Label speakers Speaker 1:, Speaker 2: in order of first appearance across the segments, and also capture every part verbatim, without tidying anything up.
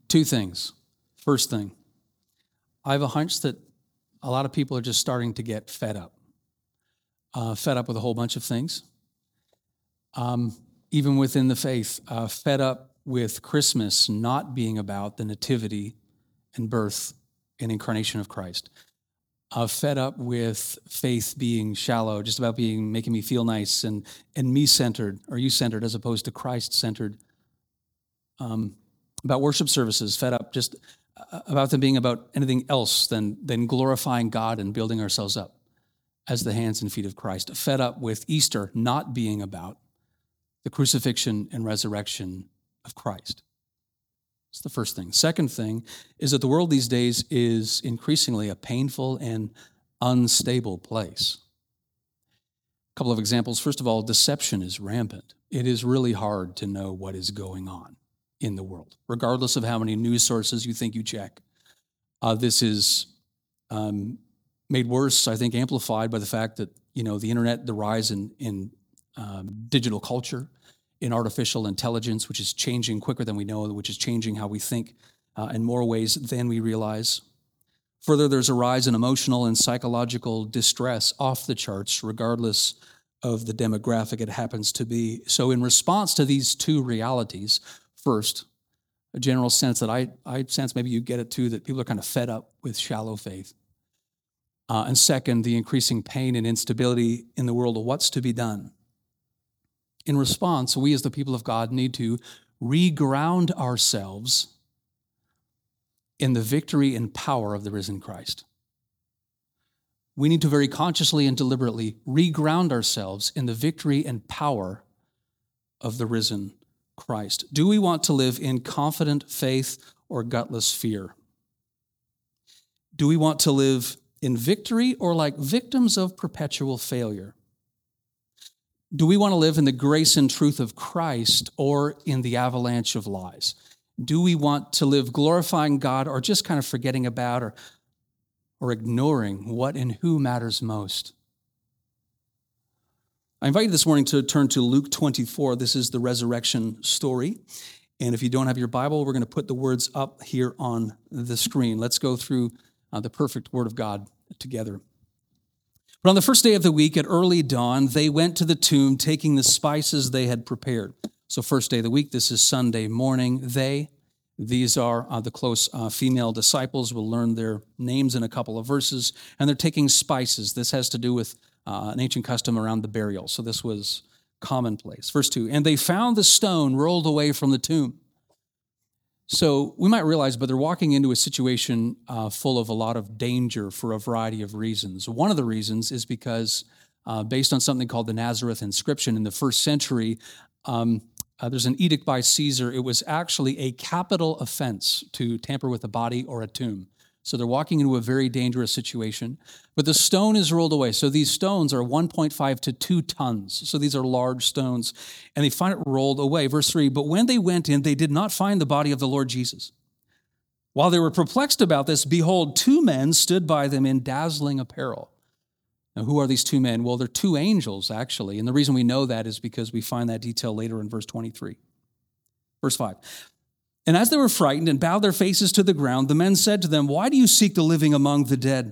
Speaker 1: Two things. First thing, I have a hunch that a lot of people are just starting to get fed up. Uh, fed up with a whole bunch of things. Um, even within the faith, uh, fed up with Christmas not being about the nativity and birth and incarnation of Christ. Uh, fed up with faith being shallow, just about being making me feel nice and and me-centered or you-centered as opposed to Christ-centered. Um, about worship services, fed up just about them being about anything else than than glorifying God and building ourselves up as the hands and feet of Christ. Fed up with Easter not being about the crucifixion and resurrection of Christ. It's the first thing. Second thing is that the world these days is increasingly a painful and unstable place. A couple of examples. First of all, deception is rampant. It is really hard to know what is going on in the world, regardless of how many news sources you think you check. Uh, this is um, made worse, I think, amplified by the fact that, you know, the internet, the rise in, in um, digital culture, in artificial intelligence, which is changing quicker than we know, which is changing how we think uh, in more ways than we realize. Further, there's a rise in emotional and psychological distress off the charts, regardless of the demographic it happens to be. So in response to these two realities, first, a general sense that I, I sense, maybe you get it too, that people are kind of fed up with shallow faith. Uh, and second, the increasing pain and instability in the world of what's to be done. In response, we as the people of God need to reground ourselves in the victory and power of the risen Christ. We need to very consciously and deliberately reground ourselves in the victory and power of the risen Christ. Do we want to live in confident faith or gutless fear? Do we want to live in victory or like victims of perpetual failure? Do we want to live in the grace and truth of Christ or in the avalanche of lies? Do we want to live glorifying God or just kind of forgetting about or, or ignoring what and who matters most? I invite you this morning to turn to Luke twenty-four. This is the resurrection story. And if you don't have your Bible, we're going to put the words up here on the screen. Let's go through uh, the perfect Word of God together. But on the first day of the week at early dawn, they went to the tomb, taking the spices they had prepared. So first day of the week, this is Sunday morning. They, these are uh, the close uh, female disciples. We'll learn their names in a couple of verses. And they're taking spices. This has to do with uh, an ancient custom around the burial. So this was commonplace. Verse two, and they found the stone rolled away from the tomb. So we might realize, but they're walking into a situation uh, full of a lot of danger for a variety of reasons. One of the reasons is because uh, based on something called the Nazareth inscription in the first century, um, uh, there's an edict by Caesar. It was actually a capital offense to tamper with a body or a tomb. So they're walking into a very dangerous situation. But the stone is rolled away. So these stones are one point five to two tons. So these are large stones. And they find it rolled away. Verse three, but when they went in, they did not find the body of the Lord Jesus. While they were perplexed about this, behold, two men stood by them in dazzling apparel. Now, who are these two men? Well, they're two angels, actually. And the reason we know that is because we find that detail later in verse twenty-three. Verse five. And as they were frightened and bowed their faces to the ground, the men said to them, why do you seek the living among the dead?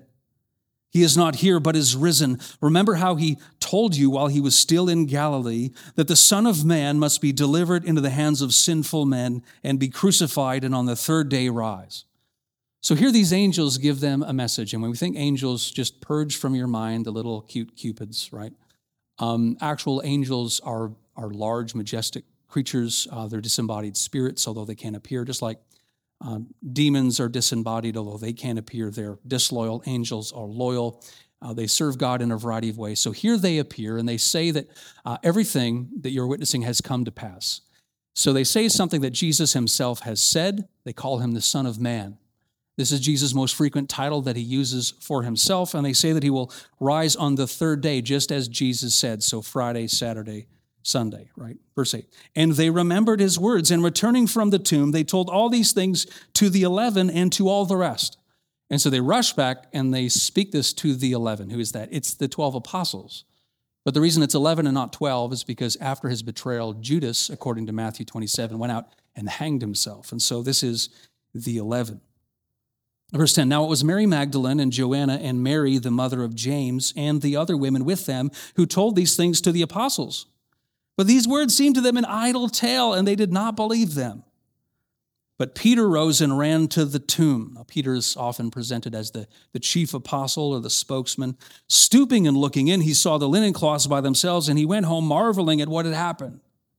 Speaker 1: He is not here, but is risen. Remember how he told you while he was still in Galilee that the Son of Man must be delivered into the hands of sinful men and be crucified and on the third day rise. So here these angels give them a message. And when we think angels, just purge from your mind the little cute cupids, right? Um, actual angels are, are large, majestic creatures. Uh, they're disembodied spirits, although they can't appear, just like um, demons are disembodied, although they can't appear. They're disloyal. Angels are loyal. Uh, they serve God in a variety of ways. So here they appear, and they say that uh, everything that you're witnessing has come to pass. So they say something that Jesus himself has said. They call him the Son of Man. This is Jesus' most frequent title that he uses for himself, and they say that he will rise on the third day, just as Jesus said, so Friday, Saturday, Sunday, right? Verse eight. And they remembered his words, and returning from the tomb, they told all these things to the eleven and to all the rest. And so they rush back and they speak this to the eleven. Who is that? It's the twelve apostles. But the reason it's eleven and not twelve is because after his betrayal, Judas, according to Matthew twenty-seven, went out and hanged himself. And so this is the eleven. Verse ten, now it was Mary Magdalene and Joanna and Mary, the mother of James, and the other women with them who told these things to the apostles. But these words seemed to them an idle tale, and they did not believe them. But Peter rose and ran to the tomb. Now, Peter is often presented as the, the chief apostle or the spokesman. Stooping and looking in, he saw the linen cloths by themselves, and he went home marveling at what had happened.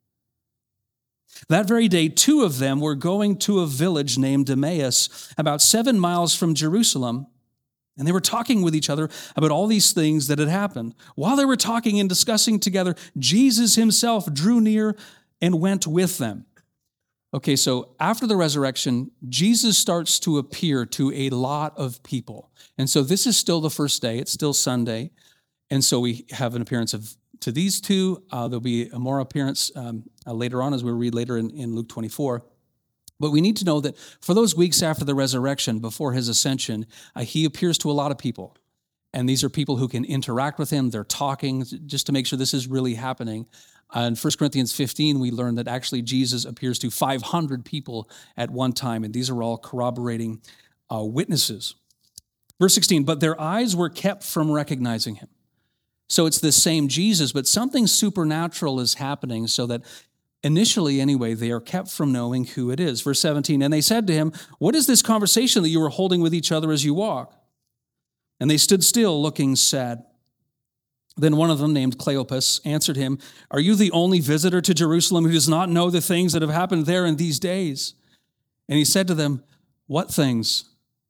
Speaker 1: That very day, two of them were going to a village named Emmaus, about seven miles from Jerusalem, and they were talking with each other about all these things that had happened. While they were talking and discussing together, Jesus himself drew near and went with them. Okay, so after the resurrection, Jesus starts to appear to a lot of people. And so this is still the first day. It's still Sunday. And so we have an appearance of to these two. Uh, there'll be a more appearance um, uh, later on, as we'll read later in, in Luke twenty-four. But we need to know that for those weeks after the resurrection, before his ascension, uh, he appears to a lot of people. And these are people who can interact with him. They're talking just to make sure this is really happening. Uh, in First Corinthians fifteen, we learn that actually Jesus appears to five hundred people at one time. And these are all corroborating uh, witnesses. Verse sixteen, but their eyes were kept from recognizing him. So it's the same Jesus, but something supernatural is happening so that initially, anyway, they are kept from knowing who it is. Verse seventeen, and they said to him, what is this conversation that you were holding with each other as you walk? And they stood still, looking sad. Then one of them, named Cleopas, answered him, are you the only visitor to Jerusalem who does not know the things that have happened there in these days? And he said to them, what things?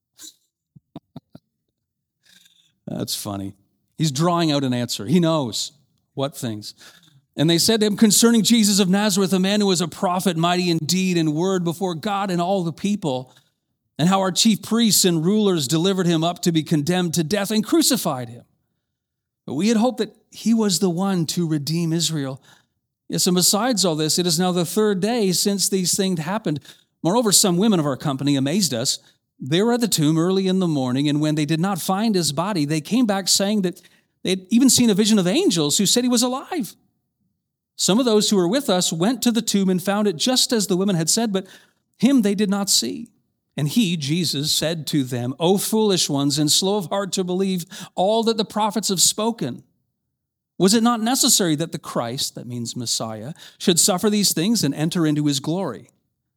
Speaker 1: That's funny. He's drawing out an answer. He knows what things. And they said to him, concerning Jesus of Nazareth, a man who was a prophet, mighty in deed and word before God and all the people, and how our chief priests and rulers delivered him up to be condemned to death and crucified him. But we had hoped that he was the one to redeem Israel. Yes, and besides all this, it is now the third day since these things happened. Moreover, some women of our company amazed us. They were at the tomb early in the morning, and when they did not find his body, they came back saying that they had even seen a vision of angels who said he was alive. Some of those who were with us went to the tomb and found it just as the women had said, but him they did not see. And he, Jesus, said to them, O foolish ones, and slow of heart to believe all that the prophets have spoken. Was it not necessary that the Christ, that means Messiah, should suffer these things and enter into his glory?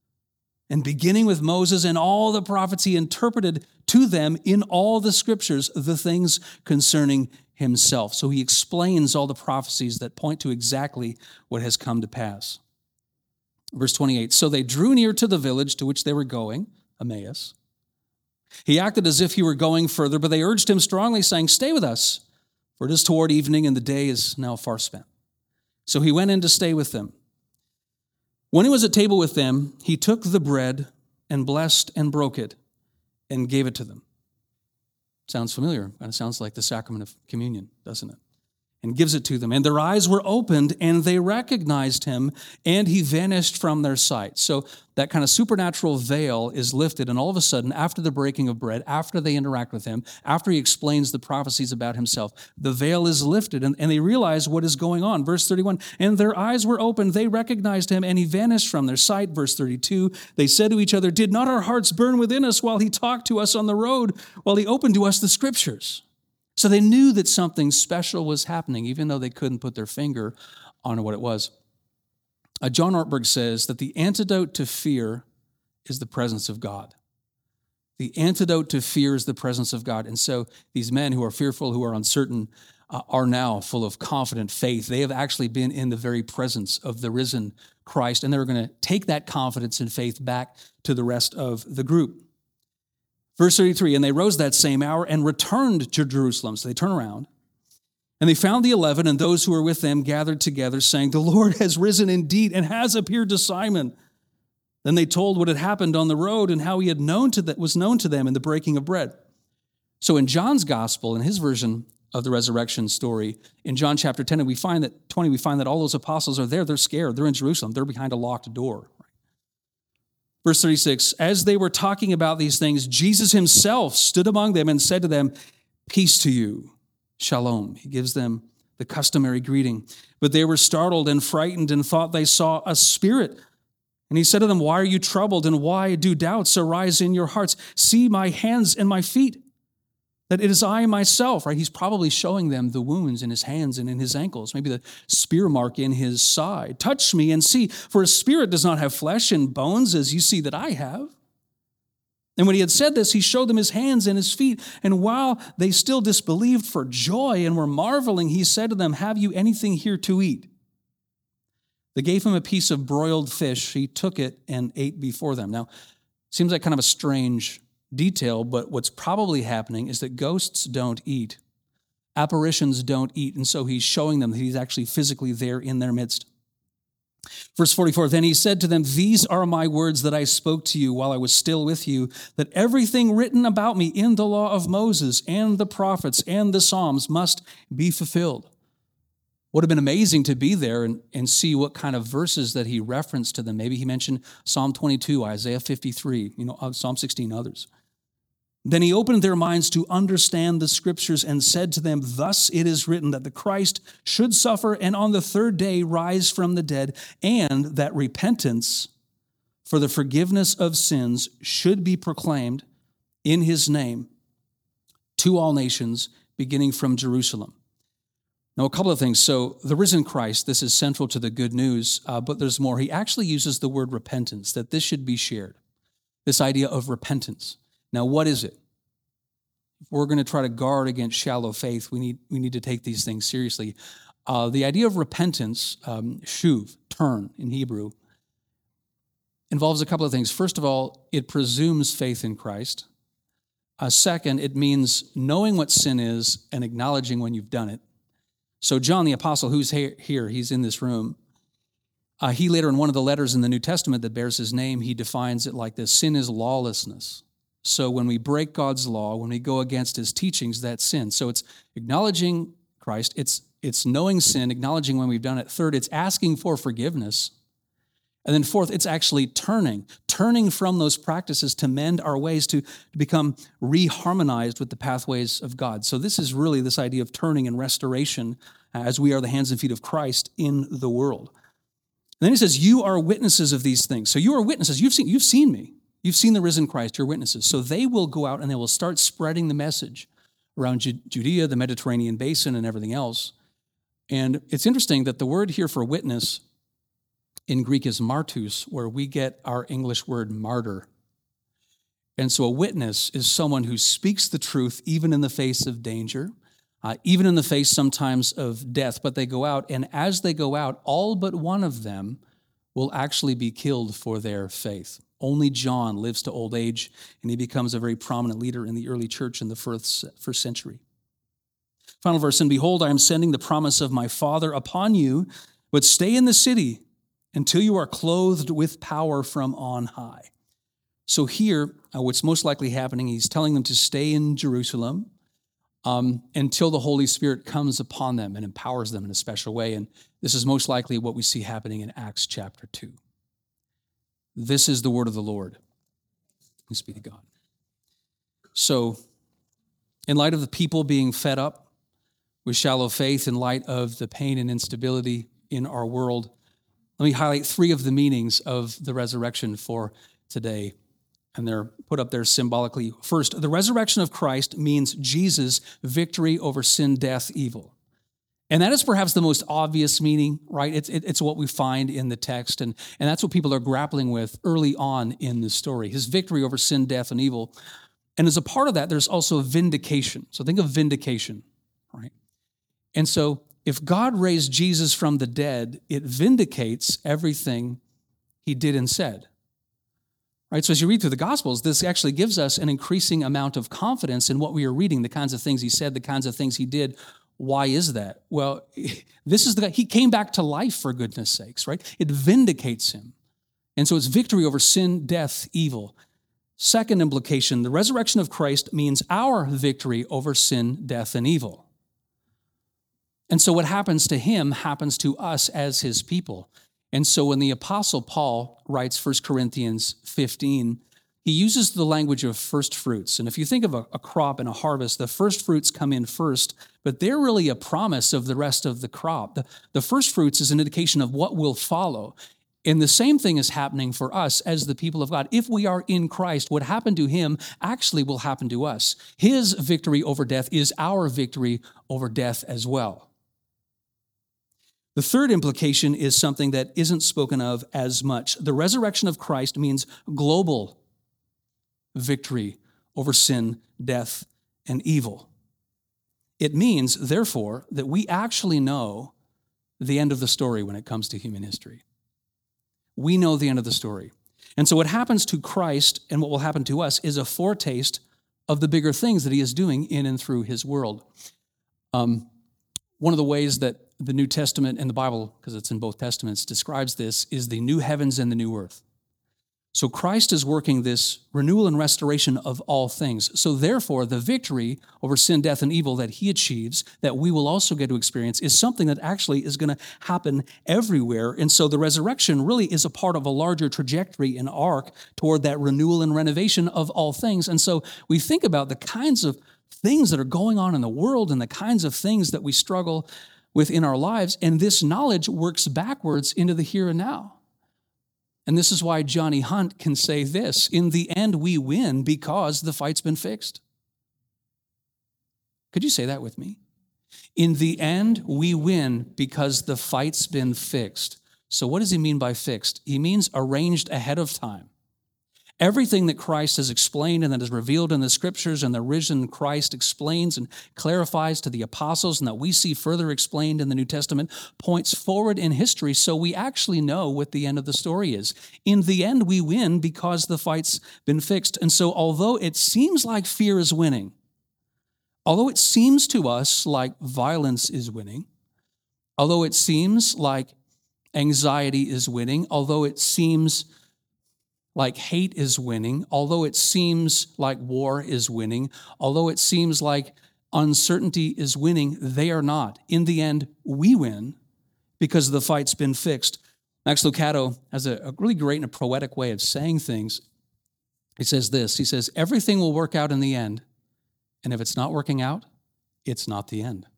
Speaker 1: And beginning with Moses and all the prophets, he interpreted to them in all the scriptures the things concerning himself. So he explains all the prophecies that point to exactly what has come to pass. Verse twenty-eight, so they drew near to the village to which they were going, Emmaus. He acted as if he were going further, but they urged him strongly, saying, stay with us, for it is toward evening and the day is now far spent. So he went in to stay with them. When he was at table with them, he took the bread and blessed and broke it and gave it to them. Sounds familiar. Kind of sounds like the sacrament of communion, doesn't it? And gives it to them. And their eyes were opened and they recognized him and he vanished from their sight. So that kind of supernatural veil is lifted, and all of a sudden, after the breaking of bread, after they interact with him, after he explains the prophecies about himself, the veil is lifted and, and they realize what is going on. Verse thirty-one, and their eyes were opened, they recognized him and he vanished from their sight. Verse thirty-two, they said to each other, did not our hearts burn within us while he talked to us on the road, while he opened to us the scriptures? So they knew that something special was happening, even though they couldn't put their finger on what it was. Uh, John Ortberg says that the antidote to fear is the presence of God. The antidote to fear is the presence of God. And so these men who are fearful, who are uncertain, uh, are now full of confident faith. They have actually been in the very presence of the risen Christ, and they're going to take that confidence and faith back to the rest of the group. Verse thirty-three, and they rose that same hour and returned to Jerusalem. So they turn around. And they found the eleven and those who were with them gathered together, saying, the Lord has risen indeed and has appeared to Simon. Then they told what had happened on the road and how he had known to that was known to them in the breaking of bread. So in John's gospel, in his version of the resurrection story, in John chapter ten, and we find that twenty, we find that all those apostles are there. They're scared. They're in Jerusalem. They're behind a locked door. Verse thirty-six, as they were talking about these things, Jesus himself stood among them and said to them, peace to you, shalom. He gives them the customary greeting. But they were startled and frightened and thought they saw a spirit. And he said to them, why are you troubled, and why do doubts arise in your hearts? See my hands and my feet, that it is I myself, right? He's probably showing them the wounds in his hands and in his ankles, maybe the spear mark in his side. Touch me and see, for a spirit does not have flesh and bones as you see that I have. And when he had said this, he showed them his hands and his feet. And while they still disbelieved for joy and were marveling, he said to them, have you anything here to eat? They gave him a piece of broiled fish. He took it and ate before them. Now, seems like kind of a strange detail, but what's probably happening is that ghosts don't eat. Apparitions don't eat. And so he's showing them that he's actually physically there in their midst. Verse forty-four, then he said to them, these are my words that I spoke to you while I was still with you, that everything written about me in the law of Moses and the prophets and the Psalms must be fulfilled. Would have been amazing to be there and, and see what kind of verses that he referenced to them. Maybe he mentioned Psalm twenty-two, Isaiah fifty-three, you know, Psalm sixteen, others. Then he opened their minds to understand the scriptures and said to them, thus it is written that the Christ should suffer and on the third day rise from the dead, and that repentance for the forgiveness of sins should be proclaimed in his name to all nations, beginning from Jerusalem. Now, a couple of things. So the risen Christ, this is central to the good news, uh, but there's more. He actually uses the word repentance, that this should be shared, this idea of repentance. Now, what is it? If we're going to try to guard against shallow faith, we need we need to take these things seriously. Uh, the idea of repentance, um, shuv, turn in Hebrew, involves a couple of things. First of all, it presumes faith in Christ. Uh, second, it means knowing what sin is and acknowledging when you've done it. So John the Apostle, who's here, he's in this room, uh, he later in one of the letters in the New Testament that bears his name, he defines it like this: sin is lawlessness. So when we break God's law, when we go against his teachings, that's sin. So it's acknowledging Christ, it's it's knowing sin, acknowledging when we've done it. Third, it's asking for forgiveness. And then fourth, it's actually turning, turning from those practices to mend our ways, to, to become reharmonized with the pathways of God. So this is really this idea of turning and restoration as we are the hands and feet of Christ in the world. And then he says, you are witnesses of these things. So you are witnesses. You've seen, you've seen me. You've seen the risen Christ, you're witnesses. So they will go out and they will start spreading the message around Judea, the Mediterranean basin, and everything else. And it's interesting that the word here for witness in Greek is martus, where we get our English word martyr. And so a witness is someone who speaks the truth even in the face of danger, uh, even in the face sometimes of death. But they go out, and as they go out, all but one of them will actually be killed for their faith. Only John lives to old age, and he becomes a very prominent leader in the early church in the first, first century. Final verse, and behold, I am sending the promise of my Father upon you, but stay in the city until you are clothed with power from on high. So here, uh, what's most likely happening, he's telling them to stay in Jerusalem um, until the Holy Spirit comes upon them and empowers them in a special way. And this is most likely what we see happening in Acts chapter two. This is the word of the Lord. Thanks be to God. So, in light of the people being fed up with shallow faith, in light of the pain and instability in our world, let me highlight three of the meanings of the resurrection for today. And they're put up there symbolically. First, the resurrection of Christ means Jesus' victory over sin, death, evil. And that is perhaps the most obvious meaning, right? It's, it, it's what we find in the text, and, and that's what people are grappling with early on in the story, his victory over sin, death, and evil. And as a part of that, there's also vindication. So think of vindication, right? And so if God raised Jesus from the dead, it vindicates everything he did and said, right? So as you read through the Gospels, this actually gives us an increasing amount of confidence in what we are reading, the kinds of things he said, the kinds of things he did. Why is that? Well, this is the guy, he came back to life for goodness sakes, right? It vindicates him. And so it's victory over sin, death, evil. Second implication, the resurrection of Christ means our victory over sin, death, and evil. And so what happens to him happens to us as his people. And so when the Apostle Paul writes First Corinthians fifteen, he uses the language of first fruits. And if you think of a, a crop and a harvest, the first fruits come in first, but they're really a promise of the rest of the crop. The, the first fruits is an indication of what will follow. And the same thing is happening for us as the people of God. If we are in Christ, what happened to him actually will happen to us. His victory over death is our victory over death as well. The third implication is something that isn't spoken of as much. The resurrection of Christ means global victory over sin, death, and evil. It means, therefore, that we actually know the end of the story when it comes to human history. We know the end of the story. And so what happens to Christ and what will happen to us is a foretaste of the bigger things that he is doing in and through his world. Um, one of the ways that the New Testament and the Bible, because it's in both Testaments, describes this is the new heavens and the new earth. So Christ is working this renewal and restoration of all things. So therefore, the victory over sin, death, and evil that he achieves, that we will also get to experience, is something that actually is going to happen everywhere. And so the resurrection really is a part of a larger trajectory and arc toward that renewal and renovation of all things. And so we think about the kinds of things that are going on in the world and the kinds of things that we struggle with in our lives, and this knowledge works backwards into the here and now. And this is why Johnny Hunt can say this: in the end, we win because the fight's been fixed. Could you say that with me? In the end, we win because the fight's been fixed. So what does he mean by fixed? He means arranged ahead of time. Everything that Christ has explained and that is revealed in the scriptures and the risen Christ explains and clarifies to the apostles and that we see further explained in the New Testament points forward in history, so we actually know what the end of the story is. In the end, we win because the fight's been fixed. And so although it seems like fear is winning, although it seems to us like violence is winning, although it seems like anxiety is winning, although it seems like hate is winning, although it seems like war is winning, although it seems like uncertainty is winning, they are not. In the end, we win because the fight's been fixed. Max Lucado has a, a really great and a poetic way of saying things. He says this, he says, everything will work out in the end, and if it's not working out, it's not the end.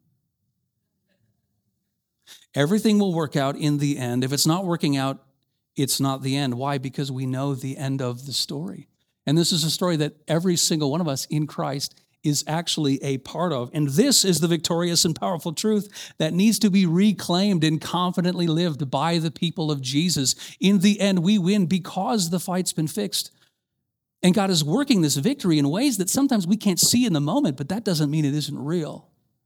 Speaker 1: Everything will work out in the end. If it's not working out, it's not the end. Why? Because we know the end of the story. And this is a story that every single one of us in Christ is actually a part of. And this is the victorious and powerful truth that needs to be reclaimed and confidently lived by the people of Jesus. In the end, we win because the fight's been fixed. And God is working this victory in ways that sometimes we can't see in the moment, but that doesn't mean it isn't real.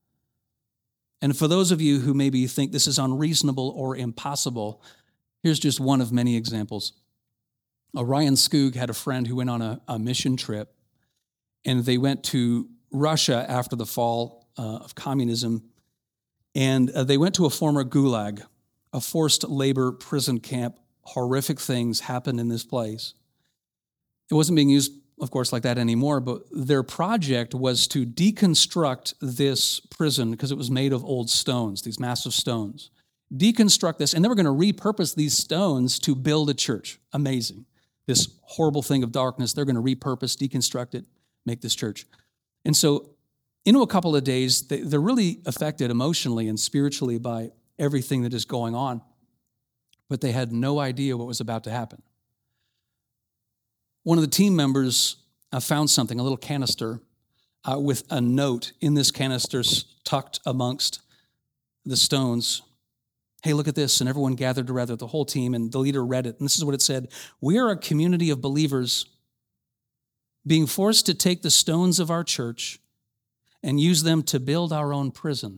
Speaker 1: And for those of you who maybe think this is unreasonable or impossible, here's just one of many examples. Uh, Ryan Skoog had a friend who went on a, a mission trip, and they went to Russia after the fall uh, of communism, and uh, they went to a former gulag, a forced labor prison camp. Horrific things happened in this place. It wasn't being used, of course, like that anymore, but their project was to deconstruct this prison because it was made of old stones, these massive stones. Deconstruct this, and they were going to repurpose these stones to build a church. Amazing. This horrible thing of darkness, they're going to repurpose, deconstruct it, make this church. And so, into a couple of days, they're really affected emotionally and spiritually by everything that is going on, but they had no idea what was about to happen. One of the team members uh, found something, a little canister, uh, with a note in this canister tucked amongst the stones. Hey, look at this. And everyone gathered together, the whole team, and the leader read it. And this is what it said. We are a community of believers being forced to take the stones of our church and use them to build our own prison.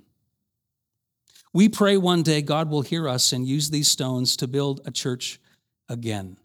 Speaker 1: We pray one day God will hear us and use these stones to build a church again.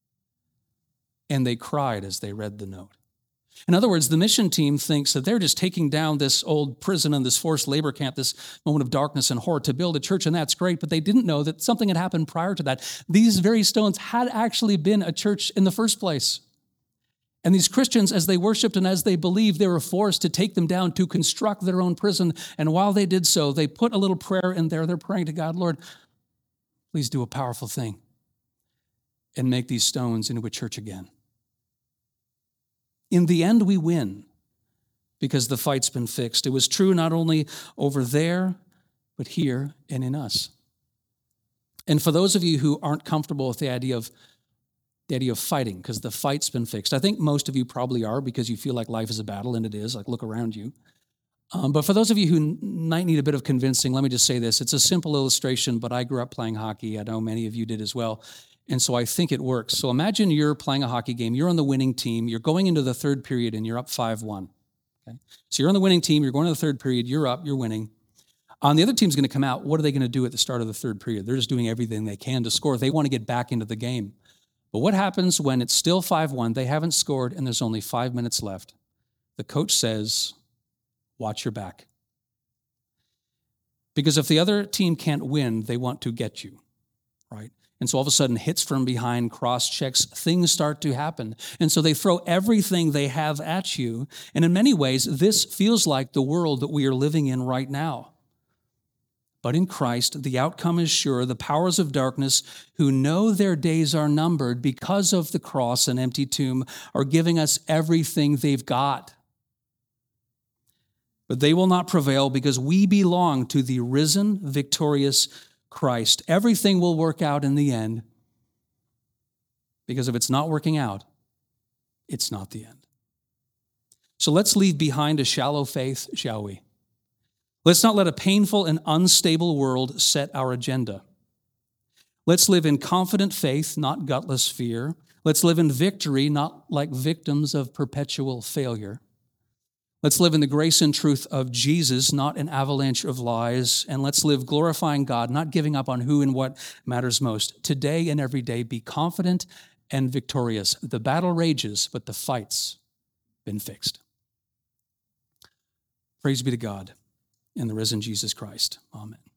Speaker 1: And they cried as they read the note. In other words, the mission team thinks that they're just taking down this old prison and this forced labor camp, this moment of darkness and horror to build a church, and that's great, but they didn't know that something had happened prior to that. These very stones had actually been a church in the first place. And these Christians, as they worshiped and as they believed, they were forced to take them down to construct their own prison. And while they did so, they put a little prayer in there. They're praying to God, Lord, please do a powerful thing and make these stones into a church again. In the end, we win because the fight's been fixed. It was true not only over there, but here and in us. And for those of you who aren't comfortable with the idea of the idea of fighting, because the fight's been fixed, I think most of you probably are because you feel like life is a battle, and it is. Like, look around you. Um, but for those of you who might need a bit of convincing, let me just say this. It's a simple illustration, but I grew up playing hockey. I know many of you did as well. And so I think it works. So imagine you're playing a hockey game. You're on the winning team. You're going into the third period, and you're up five one. Okay? So you're on the winning team. You're going to the third period. You're up. You're winning. Um, the other team's going to come out. What are they going to do at the start of the third period? They're just doing everything they can to score. They want to get back into the game. But what happens when it's still five one, they haven't scored, and there's only five minutes left? The coach says, watch your back. Because if the other team can't win, they want to get you, right? And so all of a sudden, hits from behind, cross checks, things start to happen. And so they throw everything they have at you. And in many ways, this feels like the world that we are living in right now. But in Christ, the outcome is sure. The powers of darkness, who know their days are numbered because of the cross and empty tomb, are giving us everything they've got. But they will not prevail because we belong to the risen, victorious Christ. Everything will work out in the end, because if it's not working out, it's not the end. So let's leave behind a shallow faith, shall we? Let's not let a painful and unstable world set our agenda. Let's live in confident faith, not gutless fear. Let's live in victory, not like victims of perpetual failure. Let's live in the grace and truth of Jesus, not an avalanche of lies. And let's live glorifying God, not giving up on who and what matters most. Today and every day, be confident and victorious. The battle rages, but the fight's been fixed. Praise be to God and the risen Jesus Christ. Amen.